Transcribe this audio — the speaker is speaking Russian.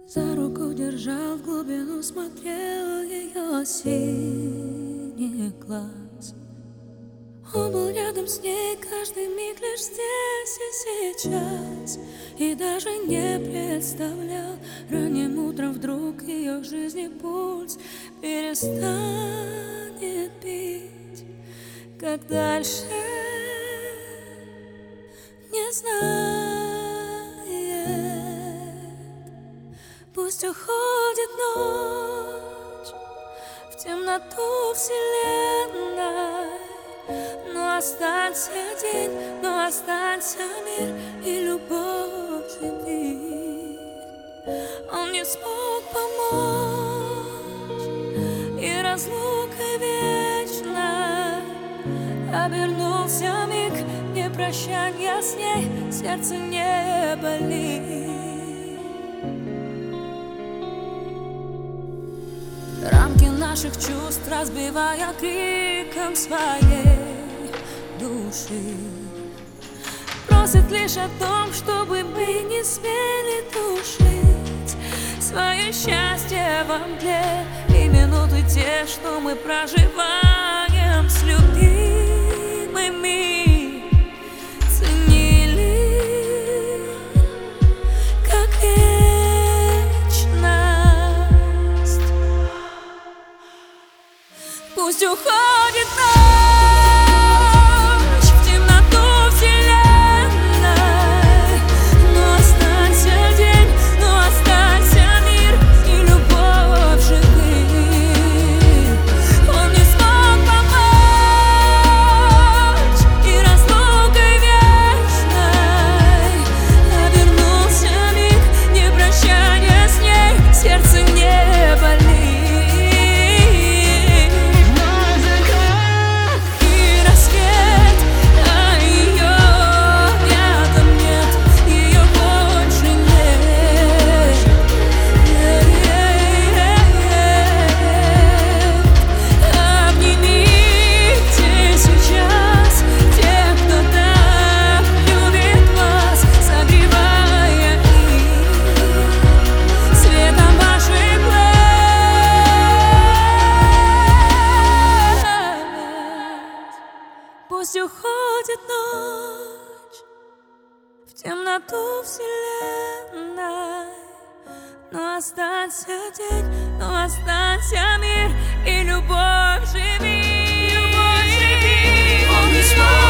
За руку держал, в глубину смотрел ее синий глаз. Он был рядом с ней каждый миг, лишь здесь и сейчас. И даже не представлял, ранним утром вдруг ее в жизни пульс перестанет бить. Как дальше, не знает. Пусть уходит ночь в темноту вселенной, но останься день, но останься мир и любовь живи. Он не смог помочь, и разлука вечна. Обернулся миг, не прощанья с ней, сердце не болит. Рамки наших чувств разбивая криком своей души, просит лишь о том, чтобы мы не смели тушить свое счастье во мгле. И минуты те, что мы проживаем с любимыми, ценили как вечность. Пусть уходит ночь в темноту вселенной, но останься день, но останься мир и любовь живых. Он не смог помочь, и разлукой вечной обернулся миг, не прощанья с ней, сердце не болит. Пусть уходит ночь в темноту вселенной, но останься день, но останься мир и любовь живи. Он не смог